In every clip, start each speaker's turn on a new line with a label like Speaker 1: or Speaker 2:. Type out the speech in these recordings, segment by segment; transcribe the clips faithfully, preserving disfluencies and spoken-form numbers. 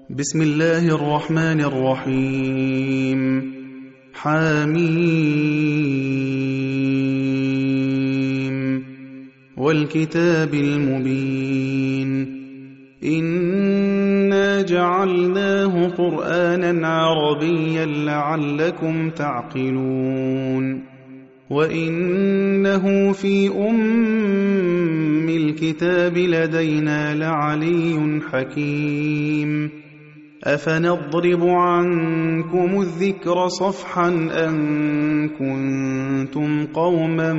Speaker 1: بسم الله الرحمن الرحيم. حميم والكتاب المبين إنا جعلناه قرآنا عربيا لعلكم تعقلون وإنه في أم الكتاب لدينا لعلي حكيم أفنضرب عنكم الذكر صفحا أن كنتم قوما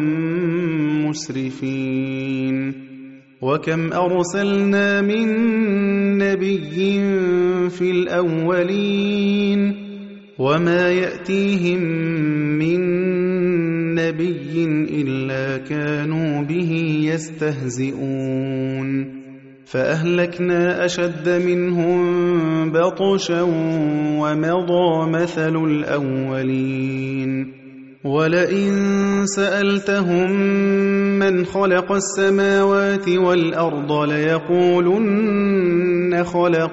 Speaker 1: مسرفين وكم أرسلنا من نبي في الأولين وما يأتيهم من نبي إلا كانوا به يستهزئون فأهلكنا أشد منهم بطشا ومضى مثل الأولين ولئن سألتهم من خلق السماوات والأرض ليقولن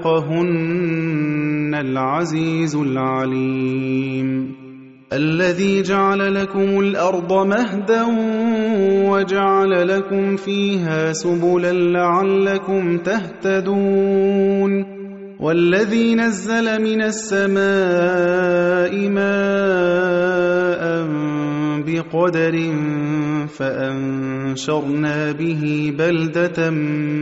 Speaker 1: خلقهن العزيز العليم الذي جعل لكم الأرض مهدا وجعل لكم فيها سبلا لعلكم تهتدون والذي نزل من السماء ماء بقدر فأنشرنا به بلدة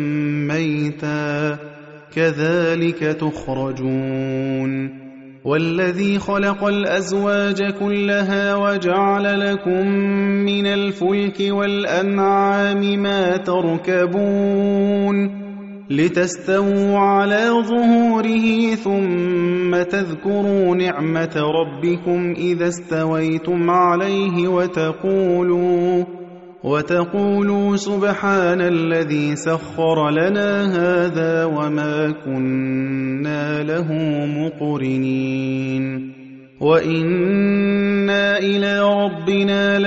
Speaker 1: ميتا كذلك تخرجون والذي خلق الأزواج كلها وجعل لكم من الفلك والأنعام ما تركبون لتستووا على ظهوره ثم تذكروا نعمة ربكم إذا استويتم عليه وتقولوا وتقولوا سبحان الذي سخر لنا هذا وما كنا له مقرنين وإنا إلى ربنا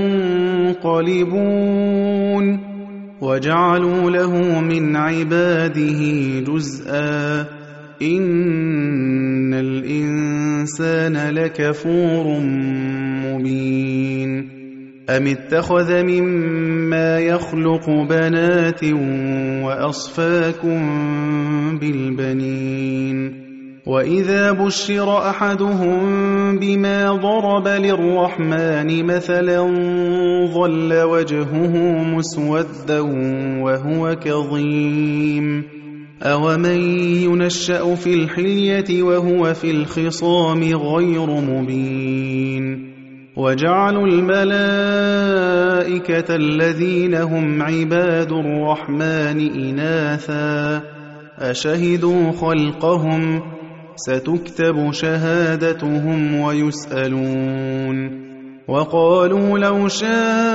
Speaker 1: لمنقلبون وجعلوا له من عباده جزءا إن الإنسان لكفور مبين أم اتخذ مما يخلق بنات وأصفاكم بالبنين وإذا بشر أحدهم بما ضرب للرحمن مثلا ظل وجهه مسودا وهو كظيم أومن ينشأ في الحلية وهو في الخصام غير مبين وجعلوا الملائكة الذين هم عباد الرحمن إناثا أشهدوا خلقهم ستكتب شهادتهم ويسألون وقالوا لو شاء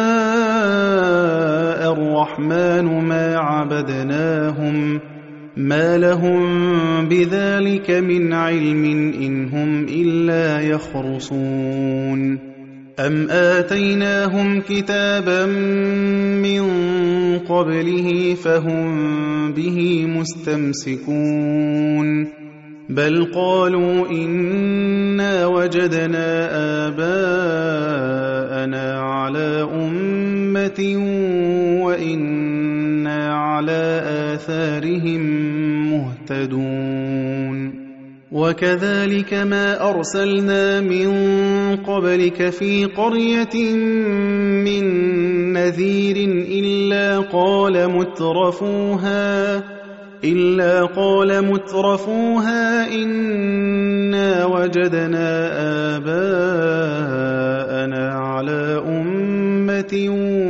Speaker 1: الرحمن ما عبدناهم ما لهم بذلك من علم إن هم إلا يخرصون أم آتيناهم كتابا من قبله فهم به مستمسكون بل قالوا إنا وجدنا آباءنا على أمة وإنا على آثارهم مهتدون وكذلك ما أرسلنا من قبلك في قرية من نذير إلا قال مترفوها إلا قال مترفوها إنا وجدنا آباءنا على أمة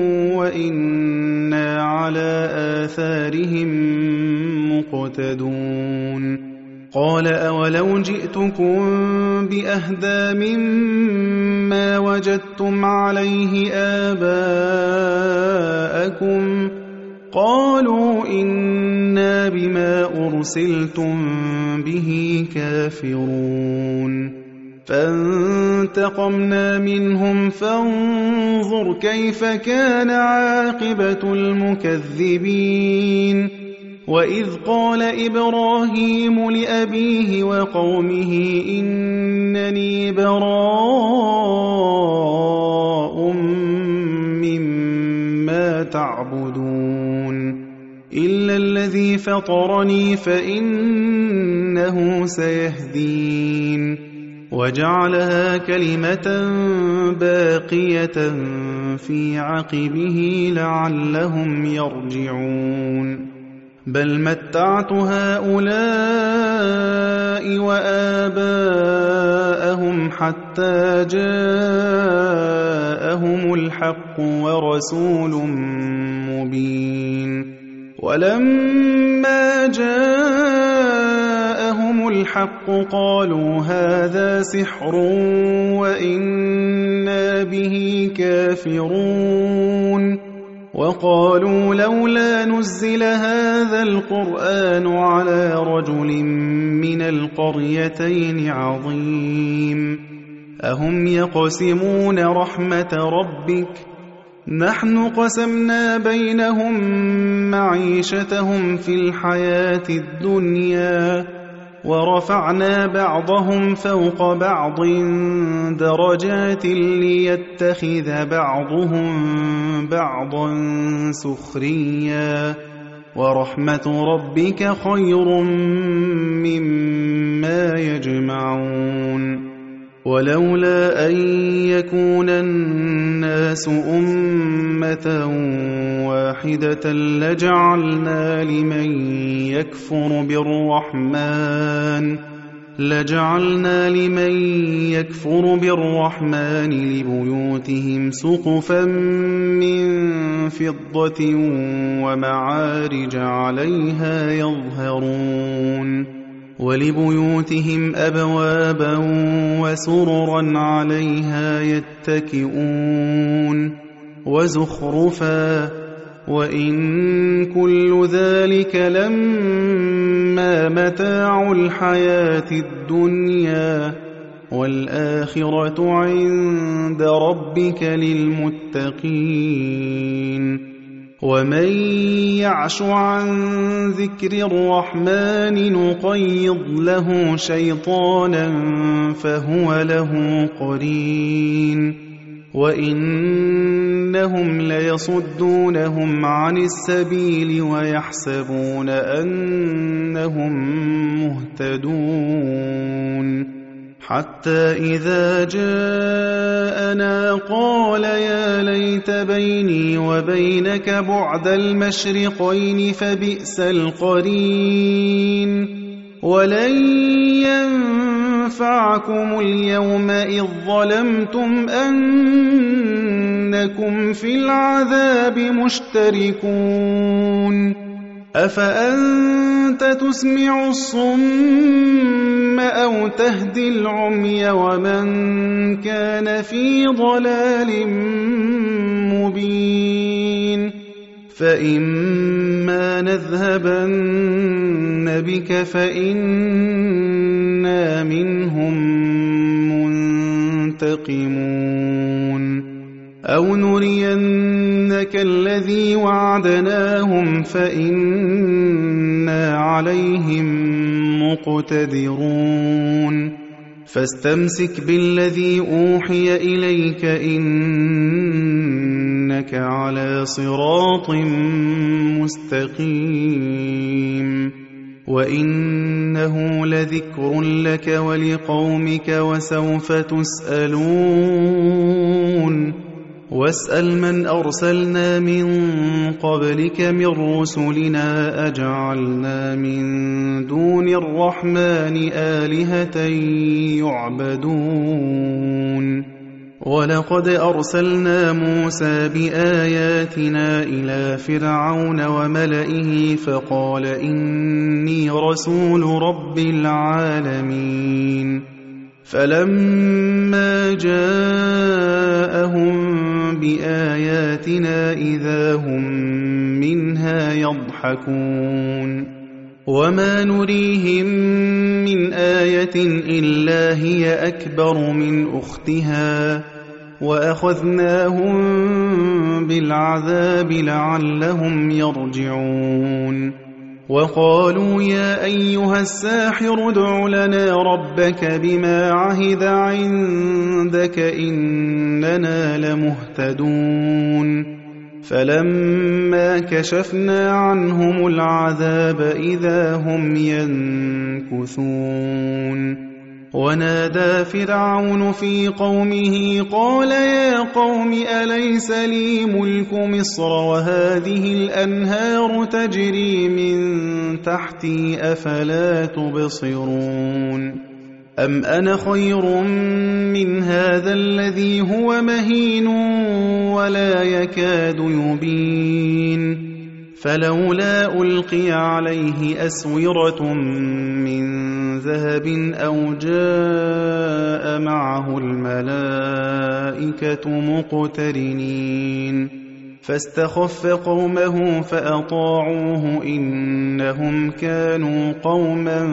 Speaker 1: وإنا على آثارهم مقتدون قال أولو جئتكم بأهدى مما وجدتم عليه آباءكم قالوا إنا بما أرسلتم به كافرون فانتقمنا منهم فانظر كيف كان عاقبة المكذبين وإذ قال إبراهيم لأبيه وقومه إنني براء مما تعبدون إلا الذي فطرني فإنه سيهدين وجعلها كلمة باقية في عقبه لعلهم يرجعون بل متعت هؤلاء وآباءهم حتى جاءهم الحق ورسول مبين ولما جاءهم الحق قالوا هذا سحر وإنا به كافرون وقالوا لولا نزل هذا القرآن على رجل من القريتين عظيم أهم يقسمون رحمة ربك نحن قسمنا بينهم معيشتهم في الحياة الدنيا ورفعنا بعضهم فوق بعض درجات ليتخذ بعضهم بعضا سخريا ورحمة ربك خير مما يجمعون ولولا أن يكون الناس أمة واحدة لجعلنا لمن يكفر بالرحمن لجعلنا لمن يكفر بالرحمن لبيوتهم سقفا من فضة ومعارج عليها يظهرون ولبيوتهم أبوابا وسررا عليها يتكئون وزخرفا وإن كل ذلك لما متاع الحياة الدنيا والآخرة عند ربك للمتقين ومن يعش عن ذكر الرحمن نقيض له شيطانا فهو له قرين وإنهم ليصدونهم عن السبيل ويحسبون أنهم مهتدون حتى إذا جاءنا قال يا ليت بيني وبينك بعد المشرقين فبئس القرين ولن ينفعكم اليوم إذ ظلمتم أنكم في العذاب مشتركون أفأنت تسمع الصم أو تهدي العمي ومن كان في ضلال مبين فإما نذهبن بك فإنا منهم منتقمون أو نرينك الذي وعدناهم فإنا عليهم مقتدرون فاستمسك بالذي أوحي إليك إنك على صراط مستقيم وإنه لذكر لك ولقومك وسوف تسألون واسأل من أرسلنا من قبلك من رسلنا أجعلنا من دون الرحمن آلهة يعبدون ولقد أرسلنا موسى بآياتنا إلى فرعون وملئه فقال إني رسول رب العالمين فلما جاءهم بآياتنا إذا هم منها يضحكون وما نريهم من آية إلا هي أكبر من أختها وأخذناهم بالعذاب لعلهم يرجعون وقالوا يا أيها الساحر ادع لنا ربك بما عهد عندك إننا لمهتدون فلما كشفنا عنهم العذاب إذا هم ينكثون ونادى فرعون في قومه قال يا قوم أليس لي ملك مصر وهذه الأنهار تجري من تحتي أفلا تبصرون أم أنا خير من هذا الذي هو مهين ولا يكاد يبين فلولا ألقي عليه أسورة من ذهب أو جاء معه الملائكة مقترنين فاستخف قومه فأطاعوه إنهم كانوا قوما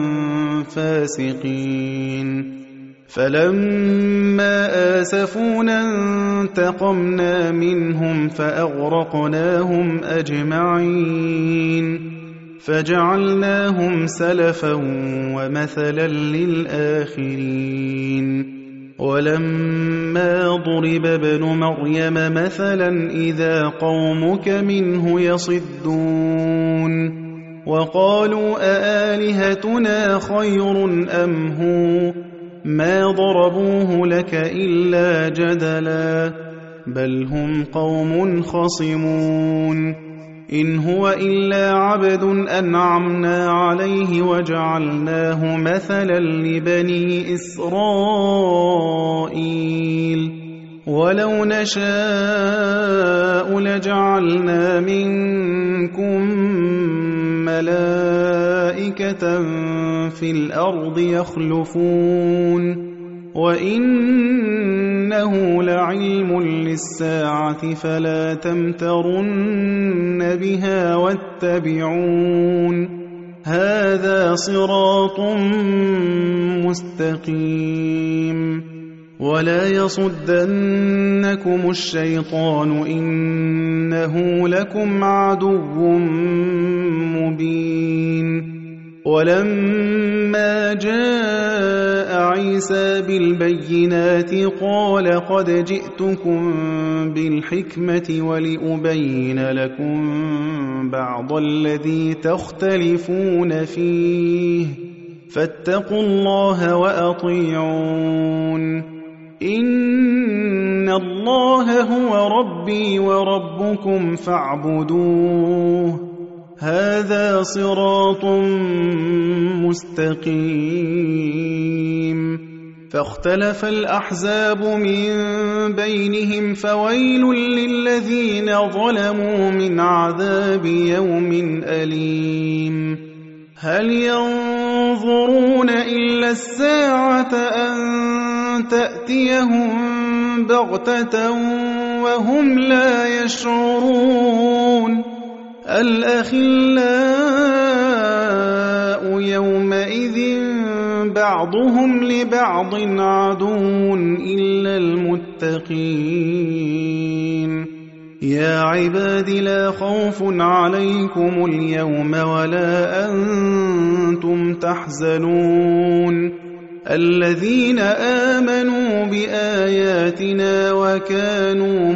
Speaker 1: فاسقين فلما آسفونا انتقمنا منهم فأغرقناهم أجمعين فجعلناهم سلفا ومثلا للآخرين ولما ضرب ابن مريم مثلا إذا قومك منه يصدون وقالوا أآلهتنا خير أم هو ما ضربوه لك إلا جدلا بل هم قوم خصمون إن هو إلا عبد أنعمنا عليه وجعلناه مثلا لبني إسرائيل ولو نشاء لجعلنا منكم ملائكة في الأرض يخلفون وإنه لعلم للساعة فلا تمترن بها واتبعون هذا صراط مستقيم ولا يصدنكم الشيطان إنه لكم عدو مبين ولما جاء عيسى بالبينات قال قد جئتكم بالحكمة ولأبين لكم بعض الذي تختلفون فيه فاتقوا الله وأطيعون إن الله هو ربي وربكم فاعبدوه هذا صراط مستقيم فاختلف الأحزاب من بينهم فويل للذين ظلموا من عذاب يوم أليم هل ينظرون إلا الساعة أن تأتيهم بغتة وهم لا يشعرون الأخلاء يومئذ بعضهم لبعض عدو إلا المتقين يا عباد لا خوف عليكم اليوم ولا أنتم تحزنون الذين آمنوا بآياتنا وكانوا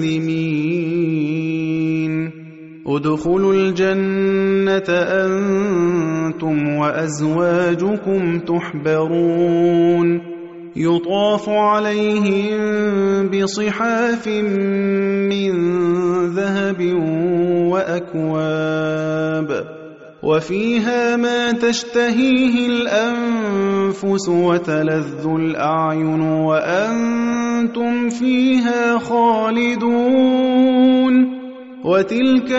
Speaker 1: مسلمين ادخلوا الجنة أنتم وأزواجكم تحبرون يطاف عليهم بصحاف من ذهب وأكواب وفيها ما تشتهيه الأنفس وتلذ الأعين وأنتم فيها خالدون وتلك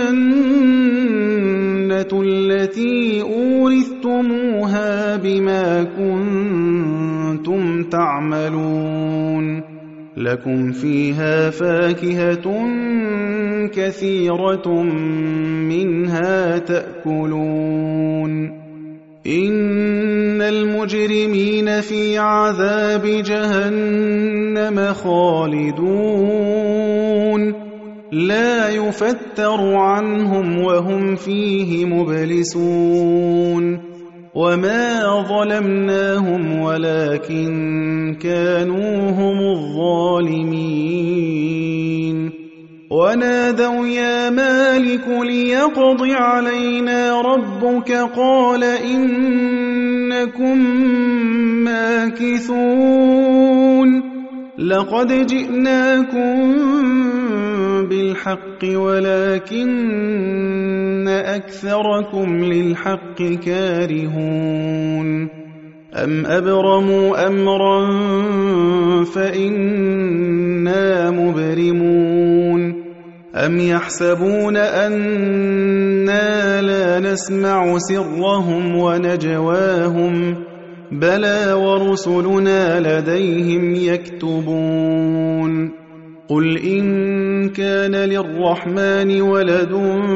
Speaker 1: الجنة التي أورثتموها بما كنتم تعملون لكم فيها فاكهة كثيرة منها تأكلون إن المجرمين في عذاب جهنم خالدون لا يفتر عنهم وهم فيه مبلسون وما ظلمناهم ولكن كانوا هم الظالمين ونادوا يا مالك ليقض علينا ربك قال إنكم ماكثون لقد جئناكم بالحق ولكن أكثركم للحق كارهون أم أبرموا أمرا فإنا مبرمون أم يحسبون أنا لا نسمع سرهم ونجواهم بلى ورسلنا لديهم يكتبون قل إن كان للرحمن ولد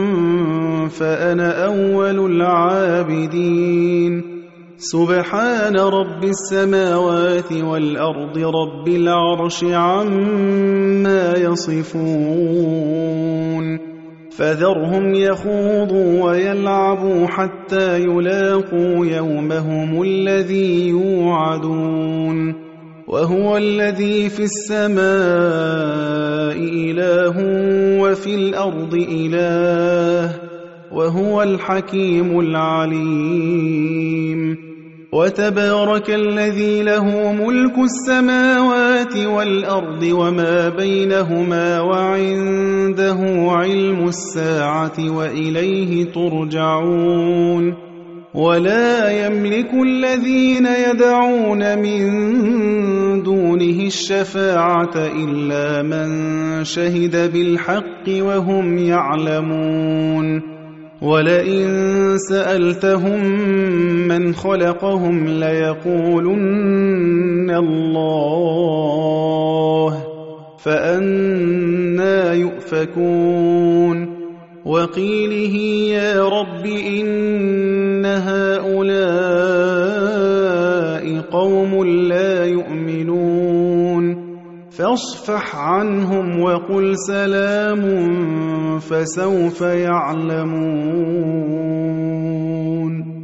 Speaker 1: فأنا أول العابدين سبحان رب السماوات والأرض رب العرش عما يصفون فذرهم يخوضوا ويلعبوا حتى يلاقوا يومهم الذي يوعدون وهو الذي في السماء إله وفي الأرض إله وهو الحكيم العليم وتبارك الذي له ملك السماوات والأرض وما بينهما وعنده علم الساعة وإليه ترجعون ولا يملك الذين يدعون من دونه الشفاعة إلا من شهد بالحق وهم يعلمون ولئن سألتهم من خلقهم ليقولن الله فأنى يؤفكون وقيله يا رب إن هؤلاء قوم لا يؤمنون فاصفح عنهم وقل سلام فسوف يعلمون